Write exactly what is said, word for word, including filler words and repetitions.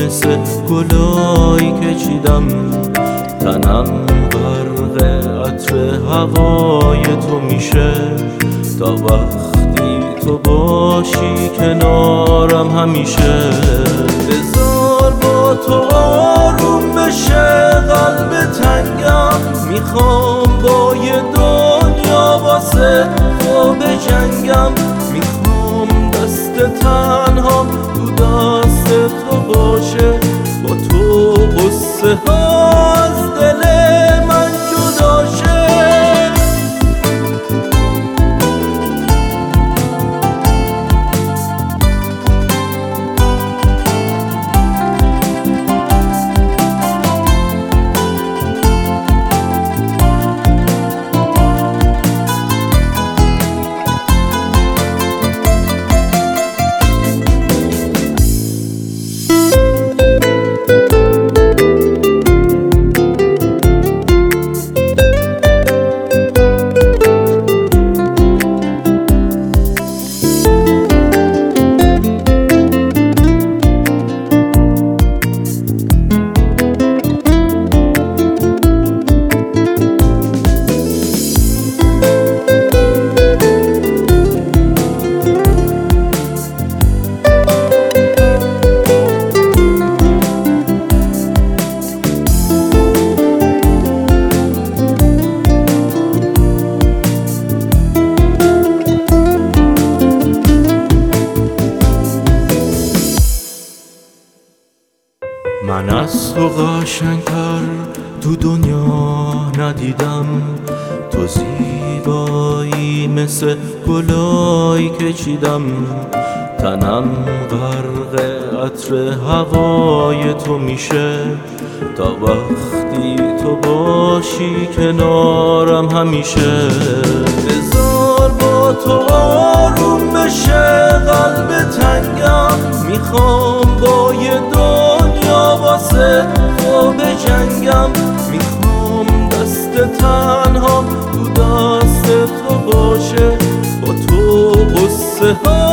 مثل گلایی که چیدم، تنم غرق عطر هوای تو میشه. تا وقتی تو باشی کنارم همیشه، بذار با تو آروم بشه قلب تنگم. میخوام با یه دنیا واسه تو بجنگم، میخوام دست تنها تو دست تو باشه، با تو قصه ها از دل من جدا شه. من از تو قشنگتر تو دنیا ندیدم، تو زیبایی مثل گلایی که چیدم، تنم غرق عطر هوای تو میشه. تا وقتی تو باشی کنارم همیشه، بذار با تو آروم بشه قلب تنگم. میخوام با یه دنیا واسه تو بجنگم، میخوام دست تنها تو دست تو باشه، با تو قصه ها